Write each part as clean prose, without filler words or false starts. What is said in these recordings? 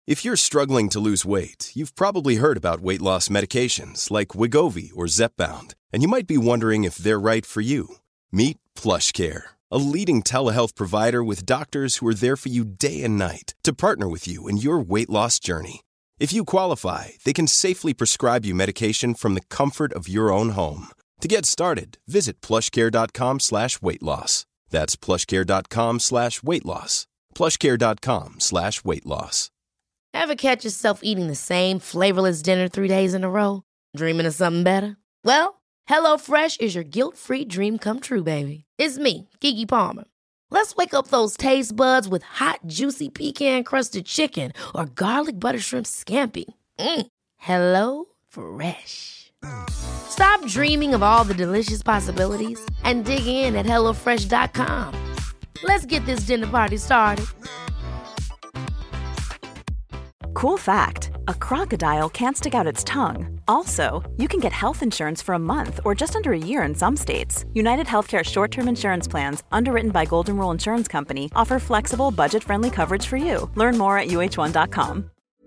If you're struggling to lose weight, you've probably heard about weight loss medications like Wegovy or Zepbound, and you might be wondering if they're right for you. Meet PlushCare, a leading telehealth provider with doctors who are there for you day and night to partner with you in your weight loss journey. If you qualify, they can safely prescribe you medication from the comfort of your own home. To get started, visit plushcare.com/weightloss. That's plushcare.com/weightloss. plushcare.com/weightloss. Ever catch yourself eating the same flavorless dinner 3 days in a row? Dreaming of something better? Well, HelloFresh is your guilt-free dream come true, baby. It's me, Keke Palmer. Let's wake up those taste buds with hot, juicy pecan-crusted chicken or garlic butter shrimp scampi. Hello Fresh. Stop dreaming of all the delicious possibilities and dig in at HelloFresh.com. Let's get this dinner party started. Cool fact, a crocodile can't stick out its tongue. Also, you can get health insurance for a month or just under a year in some states. United Healthcare short-term insurance plans, underwritten by Golden Rule Insurance Company, offer flexible, budget-friendly coverage for you. Learn more at uh1.com.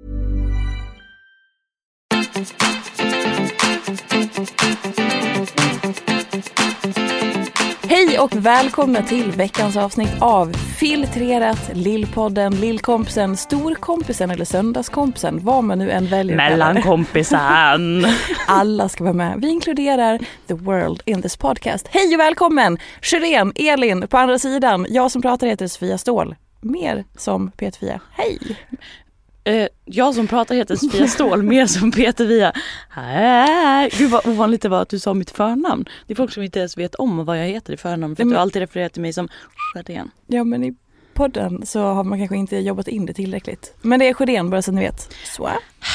Hej och välkomna till veckans avsnitt av Filtrerat, Lillpodden, Lillkompisen, Storkompisen eller Söndagskompisen, vad man nu än väljer. Mellankompisen. Alla ska vara med. Vi inkluderar the world in this podcast. Hej och välkommen! Shireen, Elin på andra sidan. Jag som pratar heter Sofia Ståhl. Mer som Peter Fia. Hej! Jag som pratar heter Sofia Ståhl, mer som Peter Via. Gud vad ovanligt det var att du sa mitt förnamn. Det är folk som inte ens vet om vad jag heter i förnamn. För att du alltid refererar till mig som Shireen. Ja, men i podden så har man kanske inte jobbat in det tillräckligt. Men det är Shireen, bara så ni vet. Så.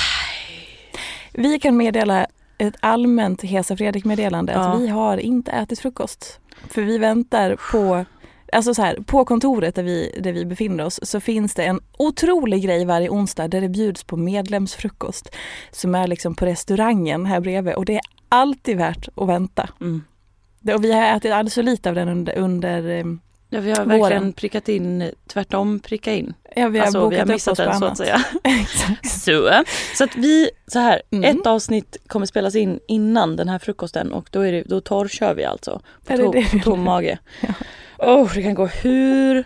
Vi kan meddela ett allmänt Hesa Fredrik-meddelande att vi har inte ätit frukost. För vi väntar på... Alltså så här, på kontoret där vi befinner oss så finns det en otrolig grej varje onsdag där det bjuds på medlemsfrukost som är liksom på restaurangen här bredvid, och det är alltid värt att vänta. Och vi har ätit alldeles för lite av den under ja, vi har verkligen prickat in, tvärtom pricka in. Ja, vi har missat den så att säga. så att vi, så här, ett avsnitt kommer spelas in innan den här frukosten och då torrkör vi alltså på tom mage. Ja. Det kan gå hur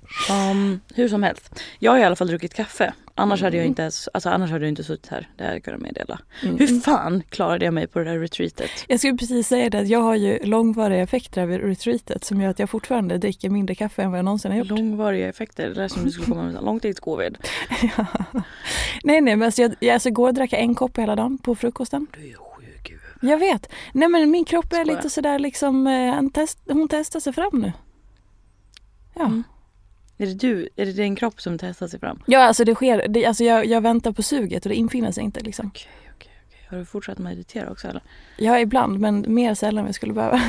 som helst. Jag har i alla fall druckit kaffe. Annars hade jag inte suttit här. Det här kan jag meddela. Hur fan klarade jag mig på det där retreatet? Jag skulle precis säga det, att jag har ju långvariga effekter av retreatet som gör att jag fortfarande dricker mindre kaffe än vad jag någonsin har gjort. Långvariga effekter? Det är som du skulle komma med långtidscovid. Ja. Nej, men alltså jag går och drack en kopp hela dagen på frukosten. Du är sjuk. Jag vet. Nej, men min kropp är lite sådär liksom, hon testar sig fram nu. Ja. Är det din kropp som testar sig fram? Ja, alltså det sker. Alltså jag väntar på suget och det infinner sig inte liksom. Okej. Har du fortsatt meditera också eller? Ja, ibland, men mer sällan vi skulle behöva.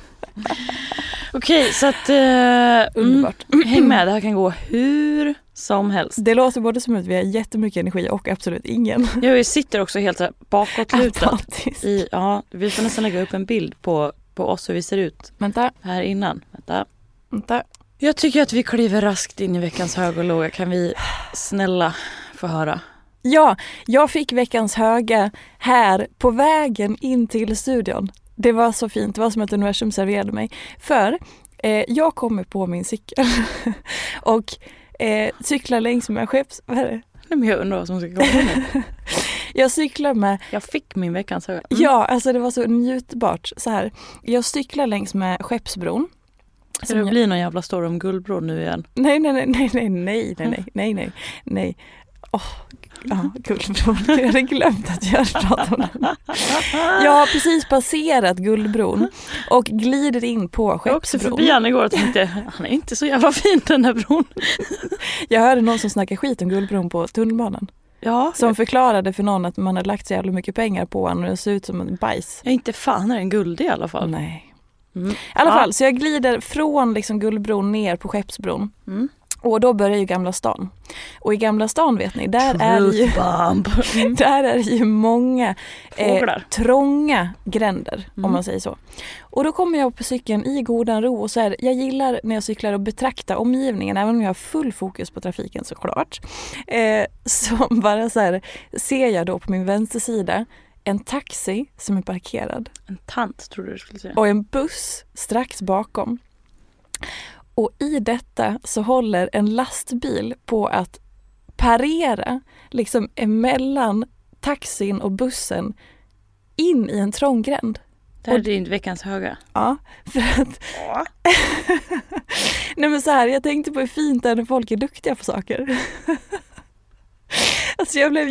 Okej, så att... underbart. Häng med, det här kan gå hur som helst. Det låter både som att vi har jättemycket energi och absolut ingen. Ja, vi sitter också helt bakåtlutad. Ja, vi får nästan lägga upp en bild på oss hur vi ser ut. Vänta. Här innan. Vänta. Jag tycker att vi kliver raskt in i veckans höga och låga. Kan vi snälla få höra? Ja, jag fick veckans höga här på vägen in till studion. Det var så fint. Det var som att universum serverade mig. För jag kommer på min cykel och cyklar längs med men jag undrar vad som ska komma nu. Jag cyklar med... Jag fick min veckans höga. Ja, alltså det var så njutbart. Så här. Jag cyklar längs med Skeppsbron. Ska det bli någon jävla story om Guldbron nu igen? Nej. Guldbron. Jag hade glömt att jag pratade om den. Jag har precis passerat Guldbron och glider in på Skeppsbron. Jag också förbi han igår och tänkte, han är inte så jävla fin den här bron. Jag hörde någon som snackade skit om Guldbron på tunnelbanan. Ja. Som förklarade för någon att man hade lagt så jävla mycket pengar på honom och det ser ut som en bajs. Jag inte fan är en guld i alla fall. Nej. I alla fall, så jag glider från liksom Guldbron ner på Skeppsbron. Och då börjar ju Gamla stan. Och i Gamla stan vet ni, där är det ju många trånga gränder, om man säger så. Och då kommer jag på cykeln i godan ro och så här, jag gillar när jag cyklar att betrakta omgivningen, även om jag har full fokus på trafiken såklart. Så bara så här ser jag då på min vänstersida en taxi som är parkerad. En tant tror du skulle säga. Och en buss strax bakom. Och i detta så håller en lastbil på att parera liksom emellan taxin och bussen in i en trånggränd. Det här är din veckans höga. Ja, för att... Nej men så här, jag tänkte på hur fint det är när folk är duktiga på saker. Alltså jag blev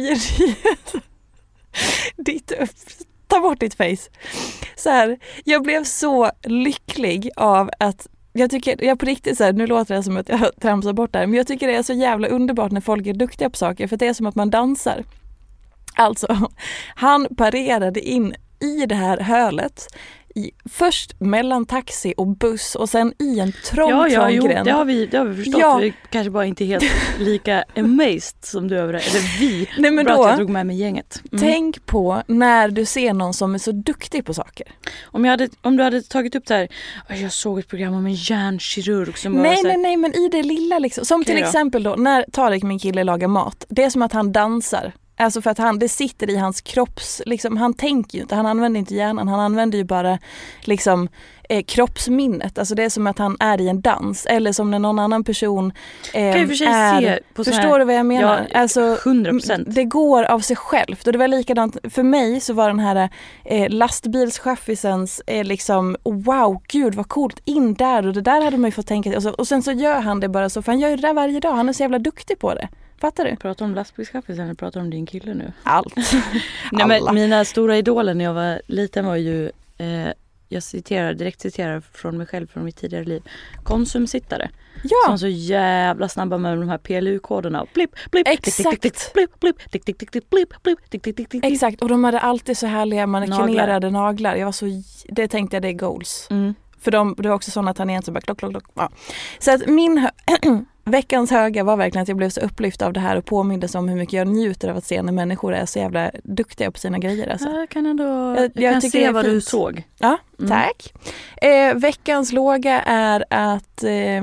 ta bort ditt face. Så här, jag blev så lycklig av att jag på riktigt så här, nu låter det som att jag tramsar bort där, men jag tycker det är så jävla underbart när folk är duktiga på saker, för det är som att man dansar. Alltså, han parerade in i det här hölet först mellan taxi och buss och sen i en trång gränd. Det har vi förstått. Ja. Vi kanske bara inte helt lika amazed som du över det. Eller vi. Nej, men bra då, att jag drog med mig gänget. Tänk på när du ser någon som är så duktig på saker. Om du hade tagit upp det här, jag såg ett program om en hjärnkirurg som Nej, men i det lilla liksom. Som till exempel då, när Tarek, min kille, lagar mat. Det är som att han dansar. Alltså för att det sitter i hans kropps, liksom, han tänker ju inte, han använder inte hjärnan, han använder ju bara liksom kroppsminnet. Alltså det är som att han är i en dans, eller som när någon annan person förstår du vad jag menar? Ja, alltså 100%. Det går av sig självt, och det var likadant för mig, så var den här lastbilschaffisens liksom, wow, gud vad coolt, in där, och det där hade man ju fått tänka, och sen så gör han det bara så, för han gör det där varje dag, han är så jävla duktig på det. Fattar du? Pratar om lastbilschaffisen eller pratar om din kille nu? Allt. Nej, men mina stora idoler när jag var liten var ju, jag direkt citerar från mig själv från mitt tidigare liv, konsumsittare. Ja. Som var så jävla snabba med de här PLU-koderna. Blip, blip, exakt. Blip, blip, tick, tick, tick, tick, blip, blip, tick, tick, tick, tick. Exakt, och de hade alltid så härliga manikinerade naglar. Jag var så, det tänkte jag, det är goals. För det var också sådana tangenter, bara klock. Ja. Så att min veckans höga var verkligen att jag blev så upplyft av det här och påmindes om hur mycket jag njuter av att se när människor är så jävla duktiga på sina grejer. Alltså. Jag kan se vad du såg. Ja, tack. Veckans låga är att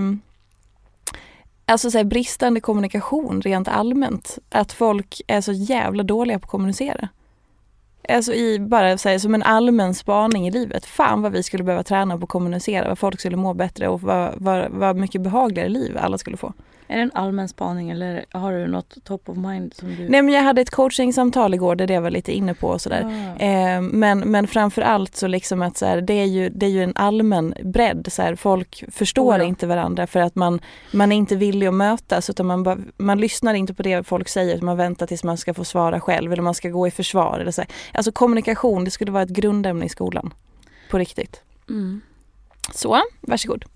alltså så här, bristande kommunikation rent allmänt. Att folk är så jävla dåliga på att kommunicera. Alltså bara så här, som en allmän spaning i livet. Fan vad vi skulle behöva träna på att kommunicera. Vad folk skulle må bättre och vad mycket behagligare liv alla skulle få. Är det en allmän spaning eller har du något top of mind som du... Nej, men jag hade ett coachingsamtal igår där det var lite inne på och sådär. Men framförallt så liksom att så här, det är ju en allmän bredd. Så här, folk förstår inte varandra för att man är inte villig att mötas, utan man lyssnar inte på det folk säger, utan man väntar tills man ska få svara själv eller man ska gå i försvar. Eller så här. Alltså kommunikation, det skulle vara ett grundämne i skolan. På riktigt. Så, varsågod.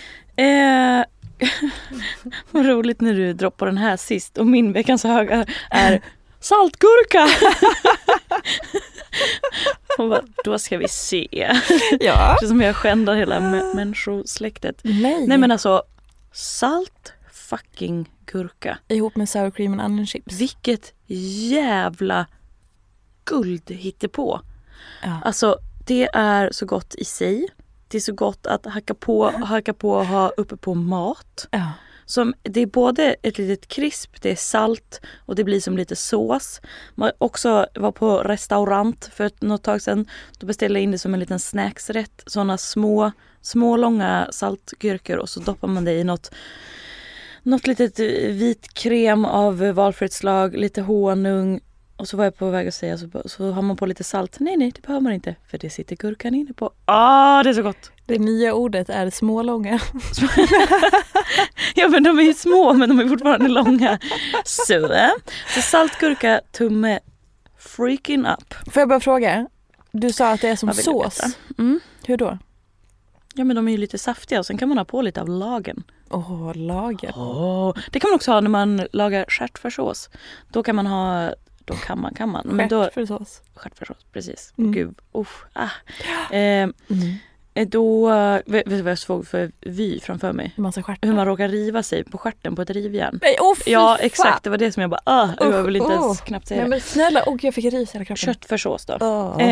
Vad roligt när du droppar den här sist. Och min veckans höga är saltgurka. Och bara, då ska vi se. Ja. Som jag skändar hela människosläktet. Nej men alltså, salt fucking gurka. Ihop med sour cream and onion chips. Vilket jävla guld hittepå. Ja. Alltså, det är så gott i sig. Det är så gott att hacka på och ha uppe på mat. Ja. Som, det är både ett litet krisp, det är salt och det blir som lite sås. Man också var på restaurant för något tag sedan. Då beställde jag in det som en liten snacksrätt. Sådana små långa saltgurkor, och så doppar man det i något litet vit krem av valfritt slag, lite honung. Och så var jag på väg att säga, så har man på lite salt. Nej, det behöver man inte. För det sitter gurkan inne på. Det är så gott. Det nya ordet är smålånga. Ja, men de är ju små, men de är fortfarande långa. Så saltgurka, tumme, freaking up. Får jag bara fråga? Du sa att det är som sås. Hur då? Ja, men de är ju lite saftiga och sen kan man ha på lite av lagen. Lagen. Det kan man också ha när man lagar stjärtfärssås. Då kan man ha... Kan man. Men då stjärtfärssås, precis. Mm. Gud, Då, vet du vad jag såg för vy framför mig? Hur man råkar riva sig på stjärten på ett rivjärn. Nej, ja, exakt. Det var det som jag bara, jag vill inte ens knappt säga. Nej, men snälla, jag fick ris i hela kroppen. Köttfärssås då.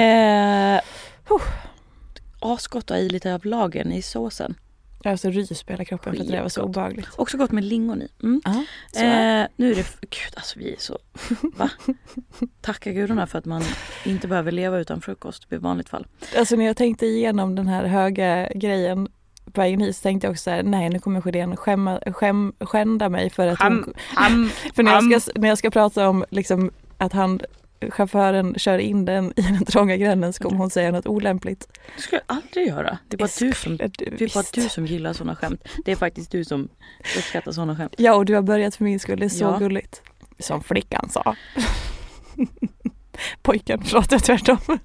Asgott att ha i lite av lagen i såsen. Jag har så rys på hela kroppen för att det var så obehagligt. Också gott med lingon i. Nu är det... Gud, alltså vi är så... Va? Tacka gudarna för att man inte behöver leva utan frukost i vanligt fall. Alltså när jag tänkte igenom den här höga grejen på vägen hit så tänkte jag också så här, nej nu kommer Sjödén skända mig för att för när jag ska prata om liksom att chauffören kör in den i den trånga gränden så kommer hon säga något olämpligt. Det skulle jag aldrig göra. Det är bara du som gillar såna skämt. Det är faktiskt du som uppskattar såna skämt. Ja, och du har börjat för min skull. Det är så gulligt. Som flickan sa. Pojken, förlåt jag tvärtom.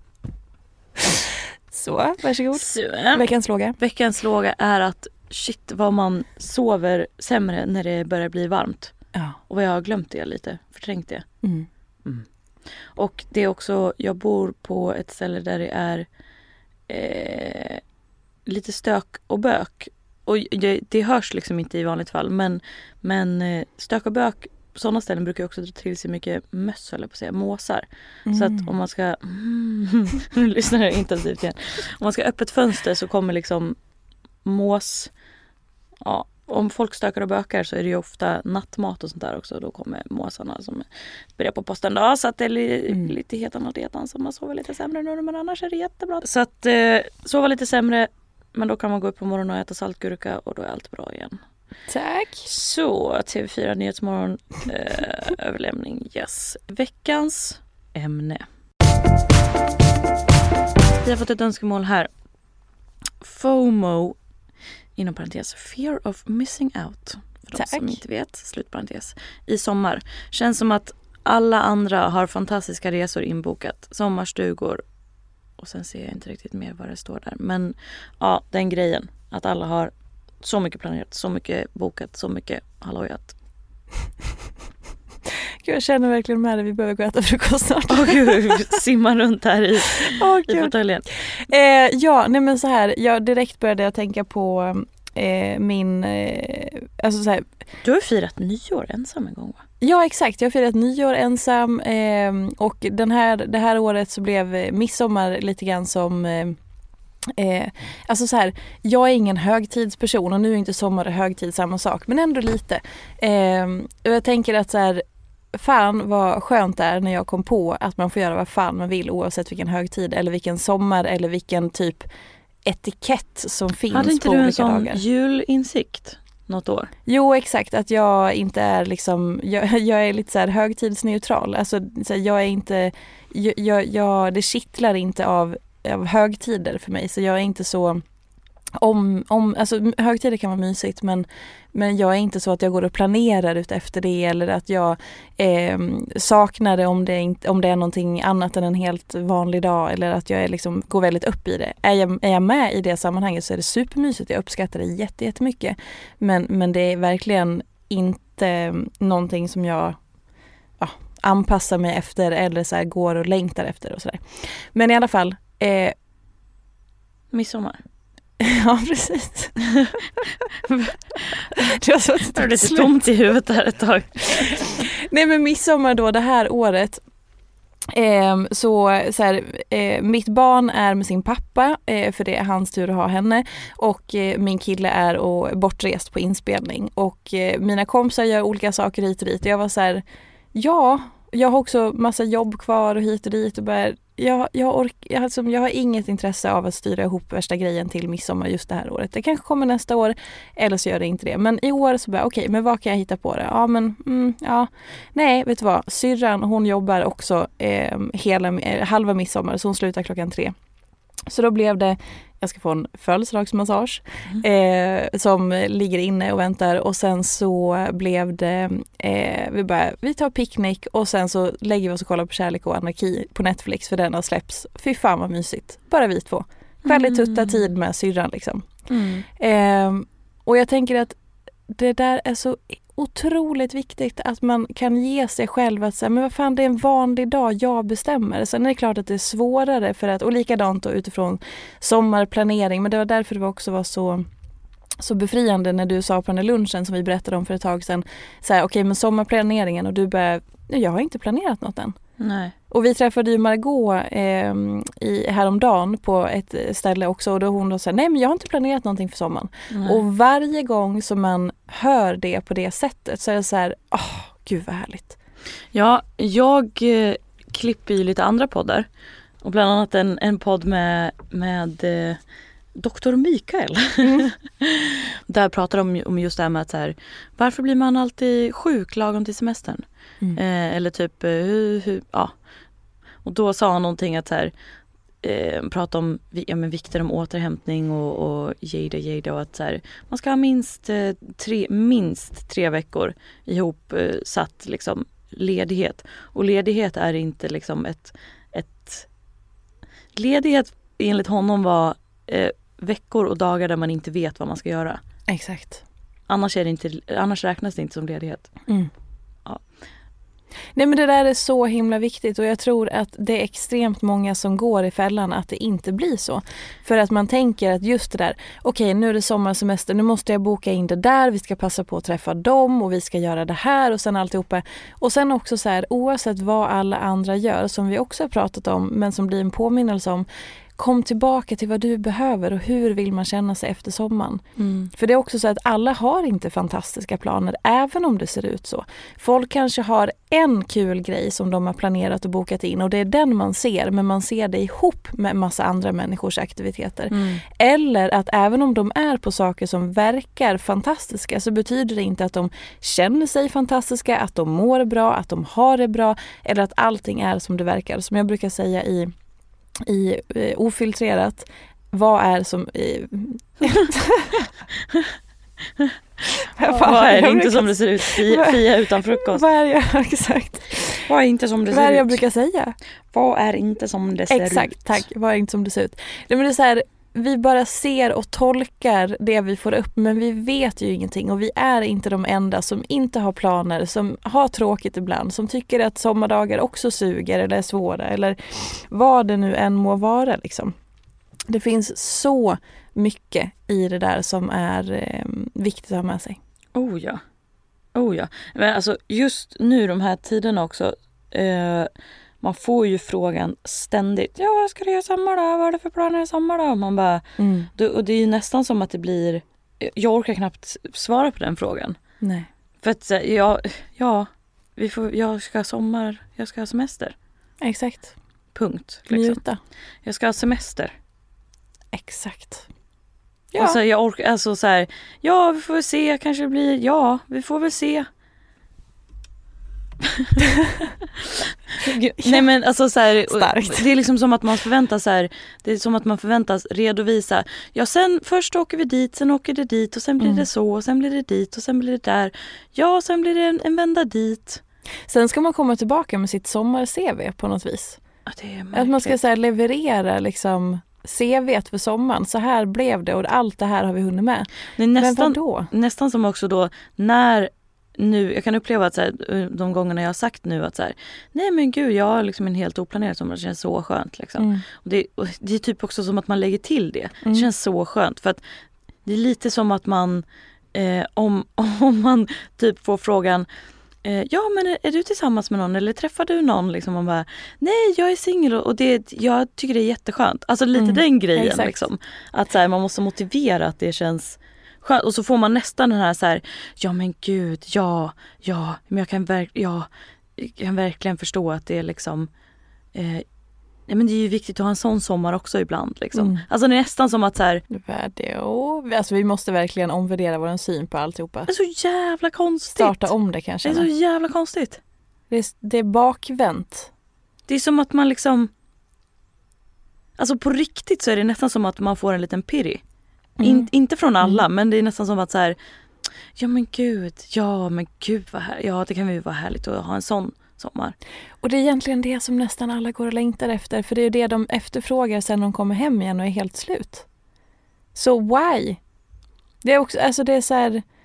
Så, varsågod. Veckans fråga är att shit vad man sover sämre när det börjar bli varmt. Ja. Och vad jag har glömt det lite. Förträngt det. Och det är också, jag bor på ett ställe där det är lite stök och bök. Och det hörs liksom inte i vanligt fall. Men stök och bök, på sådana ställen brukar också dra till sig mycket möss, eller på att säga, måsar. Så att om man ska, lyssnar jag intensivt igen. Om man ska öppet fönster så kommer liksom mås, om folk stökar och bökar så är det ju ofta nattmat och sånt där också. Då kommer måsarna som börjar på posten då. Så att det är lite hetan och detan så man sover lite sämre nu. Men annars är det jättebra. Så att sova lite sämre. Men då kan man gå upp på morgonen och äta saltgurka och då är allt bra igen. Tack. Så TV4 Nyhetsmorgon överlämning. Yes. Veckans ämne. Vi har fått ett önskemål här. FOMO. Inom parentes, fear of missing out. För de som inte vet, slutparentes. I sommar. Känns som att alla andra har fantastiska resor inbokat. Sommarstugor. Och sen ser jag inte riktigt mer vad det står där. Men ja, den grejen. Att alla har så mycket planerat, så mycket bokat, så mycket hallojat. Gud, jag känner verkligen med det. Vi behöver gå och äta frukost snart. Simma runt här i fåtöljen. Men så här. Direkt började jag tänka på min... alltså så här. Du har firat nyår ensam en gång, va? Ja, exakt. Jag har firat nyår ensam. Och det här året så blev midsommar lite grann som... alltså så här, jag är ingen högtidsperson och nu är inte sommar och högtid samma sak, men ändå lite. Och jag tänker att så här, fan vad skönt det är när jag kom på att man får göra vad fan man vill oavsett vilken högtid eller vilken sommar eller vilken typ etikett som finns på olika dagar. Hade inte du en sån julinsikt något år? Jo, exakt. Att jag inte är liksom, jag är lite så här högtidsneutral. Alltså så här, jag är inte, det kittlar inte av högtider för mig, så jag är inte så alltså högtider kan vara mysigt, men jag är inte så att jag går och planerar ut efter det, eller att jag saknar det om det är någonting annat än en helt vanlig dag, eller att jag liksom går väldigt upp i det. Är jag med i det sammanhanget så är det supermysigt, jag uppskattar det jättemycket, men det är verkligen inte någonting som jag anpassar mig efter eller så här går och längtar efter och sådär. Men i alla fall midsommar. Ja, precis. Det var så att det lite tomt i huvudet där ett tag. Nej, men midsommar då det här året. Så här, mitt barn är med sin pappa, för det är hans tur att ha henne, och min kille är bortrest på inspelning, och mina kompisar gör olika saker hit och dit, och jag var så här, jag har också massa jobb kvar och hit och dit, och jag har inget intresse av att styra ihop värsta grejen till midsommar just det här året. Det kanske kommer nästa år, eller så gör det inte det. Men i år så bara, okej, men vad kan jag hitta på det? Nej, vet du vad? Syrran, hon jobbar också halva midsommar, så hon slutar 3:00. Så då blev det, jag ska få en födelsedagsmassage som ligger inne och väntar, och sen så blev det vi tar picknick, och sen så lägger vi oss och kollar på Kärlek och anarki på Netflix, för den har släppts. Fy fan vad mysigt, bara vi två. Väldigt tutta tid med syrran liksom. Och jag tänker att det där är så otroligt viktigt att man kan ge sig själv att säga, men vad fan, det är en vanlig dag, jag bestämmer. Sen är det klart att det är svårare för att, och likadant då utifrån sommarplanering, men det var därför det också var så befriande när du sa på den här lunchen som vi berättade om för ett tag sedan, så här, okej, men sommarplaneringen, och du började, jag har inte planerat något än. Nej. Och vi träffade ju Margot häromdagen på ett ställe också, och då hon då sa, nej men jag har inte planerat någonting för sommaren. Nej. Och varje gång som man hör det på det sättet så är det så här, gud vad härligt. Ja, jag klipper ju lite andra poddar, och bland annat en podd med Dr. Mikael. Där pratar de om just det här med att så här, varför blir man alltid sjuk lagom till semestern? Eller typ ja. Och då sa han någonting att så här, prata om vikten om återhämtning och jada och att så här, man ska ha minst 3 veckor ihop satt liksom ledighet. Och ledighet är inte liksom ett ledighet enligt honom var veckor och dagar där man inte vet vad man ska göra. Exakt. Annars räknas det inte som ledighet. Ja. Nej, men det där är så himla viktigt, och jag tror att det är extremt många som går i fällan att det inte blir så. För att man tänker att just det där, okej, nu är det sommarsemester, nu måste jag boka in det där, vi ska passa på att träffa dem och vi ska göra det här och sen alltihopa. Och sen också så här, oavsett vad alla andra gör, som vi också har pratat om, men som blir en påminnelse om, kom tillbaka till vad du behöver och hur vill man känna sig efter sommaren. För det är också så att alla har inte fantastiska planer, även om det ser ut så. Folk kanske har en kul grej som de har planerat och bokat in, och det är den man ser, men man ser det ihop med massa andra människors aktiviteter. Eller att även om de är på saker som verkar fantastiska, så betyder det inte att de känner sig fantastiska, att de mår bra, att de har det bra, eller att allting är som det verkar. Som jag brukar säga i ofiltrerat, vad är som vad är inte som det ser ut, Fia utan frukost. Vad är jag exakt? Vad är inte som det ser ut? Vad är jag brukar säga? Vad är inte som det ser ut? Exakt, tack. Vad är inte som det ser ut? Men det är så här, vi bara ser och tolkar det vi får upp, men vi vet ju ingenting, och vi är inte de enda som inte har planer, som har tråkigt ibland, som tycker att sommardagar också suger eller är svåra, eller vad det nu än må vara liksom. Det finns så mycket i det där som är viktigt att ha med sig. Oh ja. Men alltså just nu de här tiderna också, man får ju frågan ständigt. Ja, vad ska du göra i sommar då? Vad är det för planer i sommar då? Man bara, och det är ju nästan som att det blir, jag orkar knappt svara på den frågan. Nej. För att jag ska ha semester. Exakt. Punkt. Liksom. Njuta. Jag ska ha semester. Exakt. Ja. Alltså jag orkar, alltså så här, ja vi får väl se, kanske det blir, ja vi får väl se. Nej men alltså så här, det är liksom som att man förväntas så här, det är som att man förväntas redovisa. Ja, sen först åker vi dit, sen åker det dit och sen blir det så, och sen blir det dit och sen blir det där. Ja, sen blir det en vända dit. Sen ska man komma tillbaka med sitt sommar-CV på något vis. Ja, det är att man ska så här, leverera liksom CV:t för sommaren. Så här blev det, och allt det här har vi hunnit med. Det är nästan som också då när nu, jag kan uppleva att så här, de gångerna jag har sagt nu att så här, nej men gud, jag har liksom en helt oplanerad sommar, det känns så skönt liksom. Och det är typ också som att man lägger till det. Det känns så skönt, för att det är lite som att man om man typ får frågan, ja men är du tillsammans med någon eller träffar du någon liksom, man bara, nej jag är singel, och jag tycker det är jätteskönt. Alltså lite den grejen. Exakt. Liksom. Att så här, man måste motivera att det känns skönt, och så får man nästan den här så här, ja men gud, ja, men jag kan verkligen förstå att det är liksom nej, men det är ju viktigt att ha en sån sommar också ibland liksom. Alltså det är nästan som att så här, alltså vi måste verkligen omvärdera vår syn på alltihopa. Det är så jävla konstigt. Starta om det kanske. Det är så jävla konstigt. Det är bakvänt. Det är som att man liksom, alltså på riktigt så är det nästan som att man får en liten pirri. Inte från alla, men det är nästan som att så här, ja men gud vad här, ja det kan ju vara härligt att ha en sån sommar. Och det är egentligen det som nästan alla går och längtar efter, för det är det de efterfrågar sen de kommer hem igen och är helt slut. Så why? Det är också, alltså det är så här,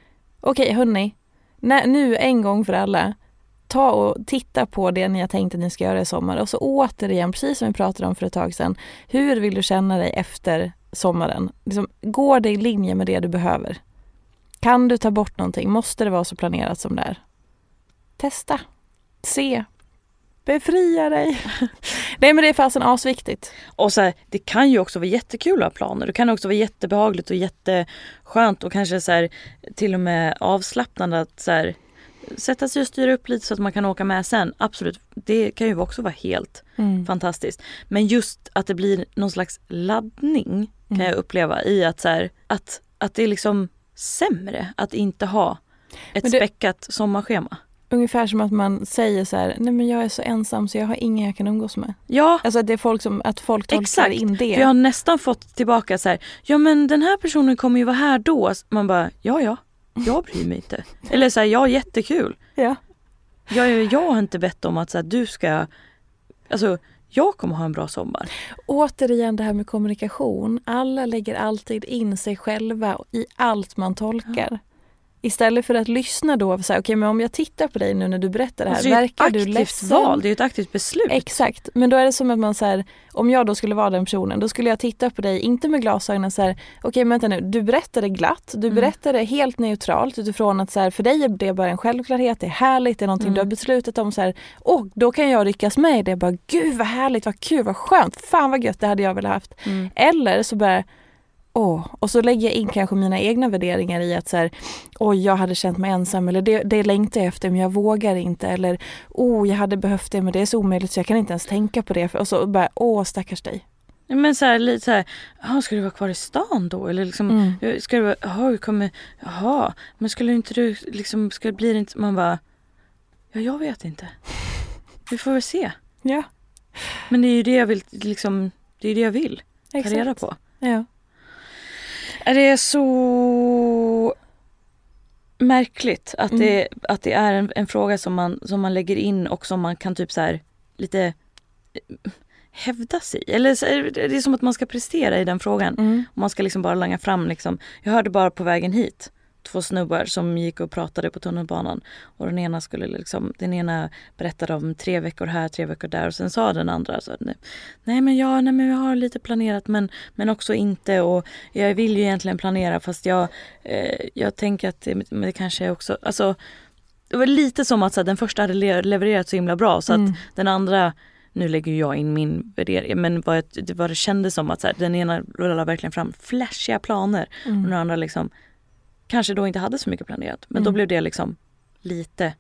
Okej, hörni. Nu en gång för alla. Ta och titta på det ni har tänkt att ni ska göra i sommar. Och så återigen, precis som vi pratade om för ett tag sedan. Hur vill du känna dig efter sommaren? Liksom, går det i linje med det du behöver? Kan du ta bort någonting? Måste det vara så planerat som det är? Testa. Se. Befria dig. Nej, men det är fasen asviktigt. Och så här, det kan ju också vara jättekul att ha planer. Det kan också vara jättebehagligt och jätteskönt och kanske så här, till och med avslappnande att så här, sätta sig och styra upp lite så att man kan åka med sen. Absolut, det kan ju också vara helt fantastiskt. Men just att det blir någon slags laddning kan jag uppleva i att, så här, att det är liksom sämre att inte ha ett späckat sommarschema. Ungefär som att man säger så här: nej men jag är så ensam så jag har ingen jag kan umgås med. Ja. Alltså att det är att folk tolkar in det. Jag har nästan fått tillbaka så här: ja men den här personen kommer ju vara här då. Man bara, ja, jag bryr mig inte. Eller så här, ja jättekul. Ja. Jag har inte bett om att så här, du ska, alltså jag kommer ha en bra sommar. Återigen det här med kommunikation. Alla lägger alltid in sig själva i allt man tolkar. Ja. Istället för att lyssna då och säga, okej, men om jag tittar på dig nu när du berättar det här, verkar du ledsen? Val, det är ju ett aktivt beslut. Exakt, men då är det som att man så här, om jag då skulle vara den personen, då skulle jag titta på dig, inte med glasögonen så här, okej, vänta nu, du berättade glatt, du berättade helt neutralt utifrån att så här, för dig är det bara en självklarhet, det är härligt, det är någonting du har beslutat om så här, och då kan jag ryckas med i det, bara gud vad härligt, vad kul, vad skönt, fan vad gött, det hade jag väl haft. Eller så bara och så lägger jag in kanske mina egna värderingar i att så här, jag hade känt mig ensam, eller det längtar jag efter men jag vågar inte, eller jag hade behövt det men det är så omöjligt så jag kan inte ens tänka på det, och så bara stackars dig. Men så här, lite så här, ska du vara kvar i stan då? Eller liksom, ska du men skulle inte du liksom, blir det inte, man bara, jag vet inte. Vi får väl se. Ja. Men det är ju det jag vill, liksom, det är det jag vill ta reda på. Ja. Det är så märkligt att det är en fråga som man lägger in och som man kan typ så här lite hävda sig. Eller så är det är som att man ska prestera i den frågan. Och man ska liksom bara langa fram liksom. Jag hörde bara på vägen hit 2 snubbar som gick och pratade på tunnelbanan, och den ena berättade om 3 veckor här, 3 veckor där, och sen sa den andra så, nej men jag har lite planerat men också inte, och jag vill ju egentligen planera fast jag tänker att det kanske är också, alltså det var lite som att så här, den första hade levererat så himla bra så att den andra, nu lägger jag in min värdering, men det kändes som att så här, den ena rullade verkligen fram flashiga planer och den andra liksom kanske då inte hade så mycket planerat. Men då blev det liksom lite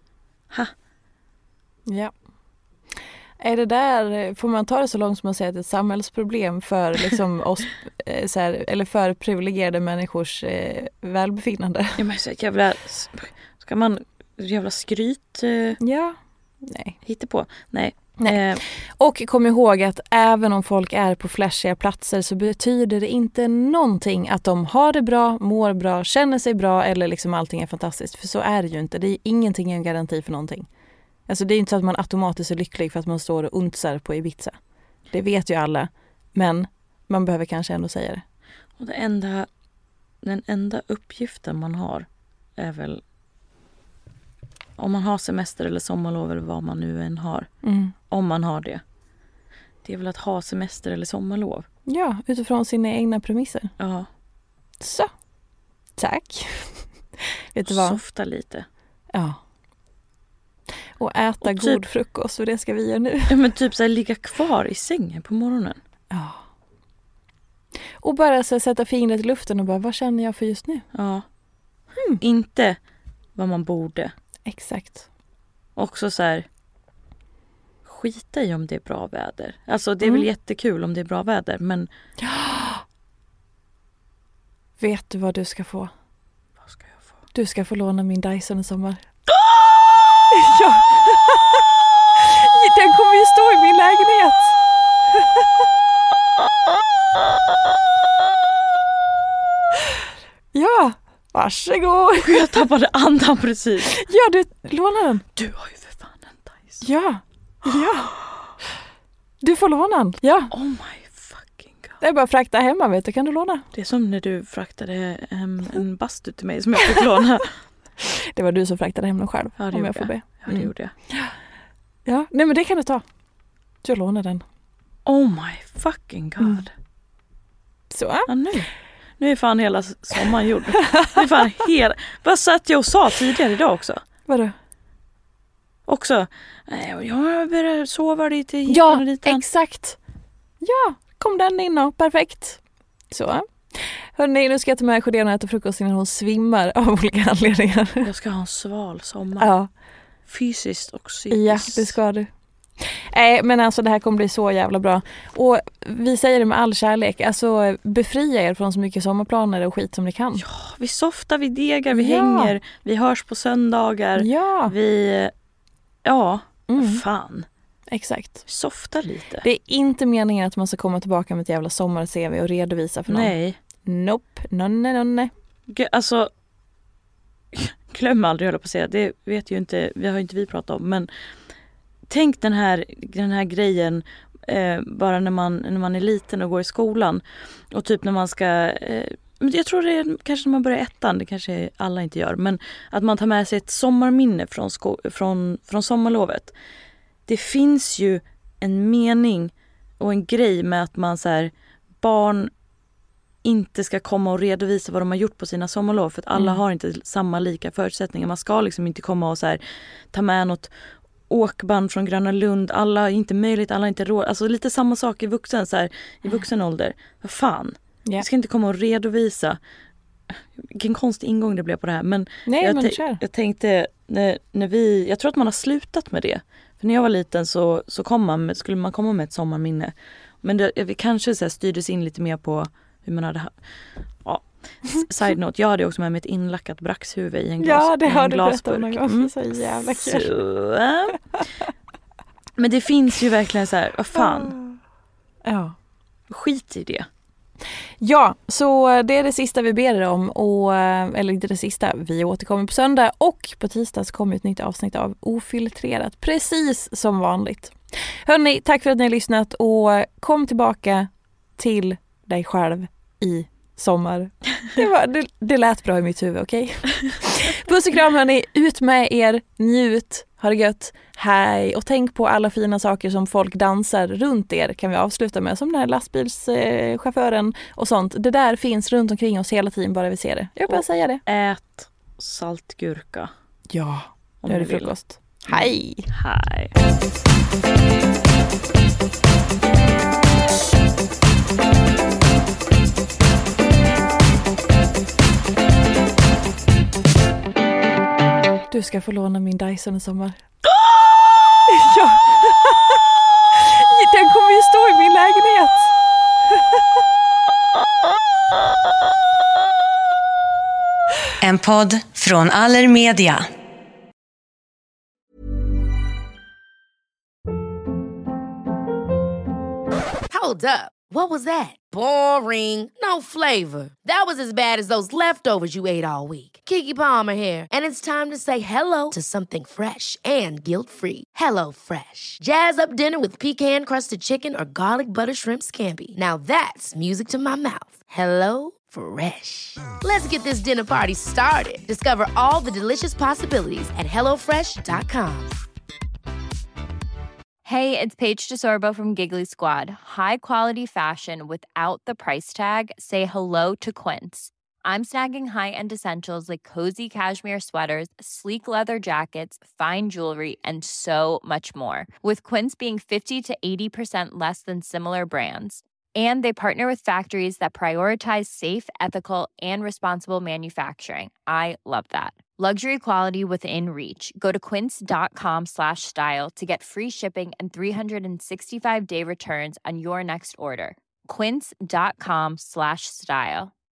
Ja. Är det där, får man ta det så långt som man säger att det är ett samhällsproblem för liksom oss så här, eller för privilegierade människors välbefinnande? Ja, men så jävla skryt nej. Hitta på. Nej. Och kom ihåg att även om folk är på flashiga platser så betyder det inte någonting att de har det bra, mår bra, känner sig bra eller liksom allting är fantastiskt. För så är det ju inte. Det är ingenting en garanti för någonting. Alltså det är inte så att man automatiskt är lycklig för att man står och untsar på Ibiza. Det vet ju alla. Men man behöver kanske ändå säga det. Och den enda uppgiften man har är väl, om man har semester eller sommarlov eller vad man nu än har. Om man har det. Det är väl att ha semester eller sommarlov. Ja, utifrån sina egna premisser. Ja. Så. Tack. Vet du vad? Softa lite. Ja. Och äta och god frukost, och det ska vi göra nu. Ja, men typ så här, ligga kvar i sängen på morgonen. Ja. Och bara så sätta fingret i luften och bara, vad känner jag för just nu? Ja. Inte vad man borde. Exakt. Också så här, skita i om det är bra väder. Alltså det är väl jättekul om det är bra väder, men vet du vad du ska få? Vad ska jag få? Du ska få låna min Dyson i sommar. Ja. Den kommer ju stå i min lägenhet. Ja, varsågod. Jag tappade andan precis. Ja, du lånar den. Du har ju för fan en Dyson. Ja. Du får låna den. Ja. Oh my fucking god. Det är bara att frakta hemma, vet du. Kan du låna? Det är som när du fraktade en bastu till mig som jag fick låna. Det var du som fraktade hem den själv. Ja, det om jag får be. Ja, det gjorde jag. Ja, nej men det kan du ta. Jag lånar den. Oh my fucking god. Så. Ja, nu är fan hela sommaren gjord. Det är fan vad satt jag och sa tidigare idag också? Vadå? Också, jag börjar sova lite hit ja, och dit. Exakt. Ja, kom den in och perfekt. Så. Hörrni, nu ska jag ta med Sjödén och äta frukost innan hon svimmar av olika anledningar. Jag ska ha en sval sommar. Ja. Fysiskt och psykiskt. Ja, det ska du. Men alltså det här kommer bli så jävla bra. Och vi säger det med all kärlek. Alltså befria er från så mycket sommarplaner och skit som ni kan. Ja, vi softar, vi degar, vi hänger. Vi hörs på söndagar. Ja. Fan. Exakt. Softa lite. Det är inte meningen att man ska komma tillbaka med ett jävla sommar-CV och redovisa för någon. Nej. Nope. Nonne. Alltså, glöm aldrig, höll jag på att säga. Det vet ju inte, har inte vi pratat om. Men tänk den här grejen bara när man är liten och går i skolan. Och typ när man ska... jag tror det är kanske när man börjar ettan, det kanske alla inte gör. Men att man tar med sig ett sommarminne från sommarlovet. Det finns ju en mening och en grej med att man så här, barn inte ska komma och redovisa vad de har gjort på sina sommarlov. För att alla har inte samma lika förutsättningar. Man ska liksom inte komma och så här, ta med något åkband från Gröna Lund. Alla är inte möjligt, alla är inte råd. Alltså lite samma sak i vuxen ålder. Vad fan? Yeah. Jag ska inte komma och redovisa. Vilken konstig ingång det blev på det här. Men, jag tänkte, jag tror att man har slutat med det. För när jag var liten så skulle man komma med ett sommarminne. Men vi kanske så här styrdes in lite mer på hur man hade... Ja. Side note, jag hade också med mig ett inlackat braxhuvud i en glasburk. Ja, det har du berättat om någon gång. Så jävla kul. Men det finns ju verkligen så här, vad fan. Ja. Skit i det. Ja, så det är det sista vi ber er om. Eller inte det sista, vi återkommer på söndag. Och på tisdag så kommer ett nytt avsnitt av Ofiltrerat. Precis som vanligt. Hörrni, tack för att ni har lyssnat. Och kom tillbaka till dig själv i sommar. Det lät bra i mitt huvud, okej? Puss och kram hörni, ut med er, njut, ha det gött, hej. Och tänk på alla fina saker som folk dansar runt er, kan vi avsluta med. Som den här lastbilschauffören och sånt. Det där finns runt omkring oss hela tiden, bara vi ser det. Jag vill bara säga det. Ät saltgurka. Ja, nu är det frukost. Hej! Hej! Du ska få låna min Dyson i sommar. Ja. Den kommer ju stå i min lägenhet. En podd från Allermedia. Hold up. What was that? Boring. No flavor. That was as bad as those leftovers you ate all week. Keke Palmer here, and it's time to say hello to something fresh and guilt-free. Hello Fresh. Jazz up dinner with pecan-crusted chicken or garlic butter shrimp scampi. Now that's music to my mouth. Hello Fresh. Let's get this dinner party started. Discover all the delicious possibilities at hellofresh.com. Hey, it's Paige DeSorbo from Giggly Squad. High quality fashion without the price tag. Say hello to Quince. I'm snagging high-end essentials like cozy cashmere sweaters, sleek leather jackets, fine jewelry, and so much more. With Quince being 50 to 80% less than similar brands. And they partner with factories that prioritize safe, ethical, and responsible manufacturing. I love that. Luxury quality within reach. Go to quince.com/style to get free shipping and 365-day returns on your next order. Quince.com/style.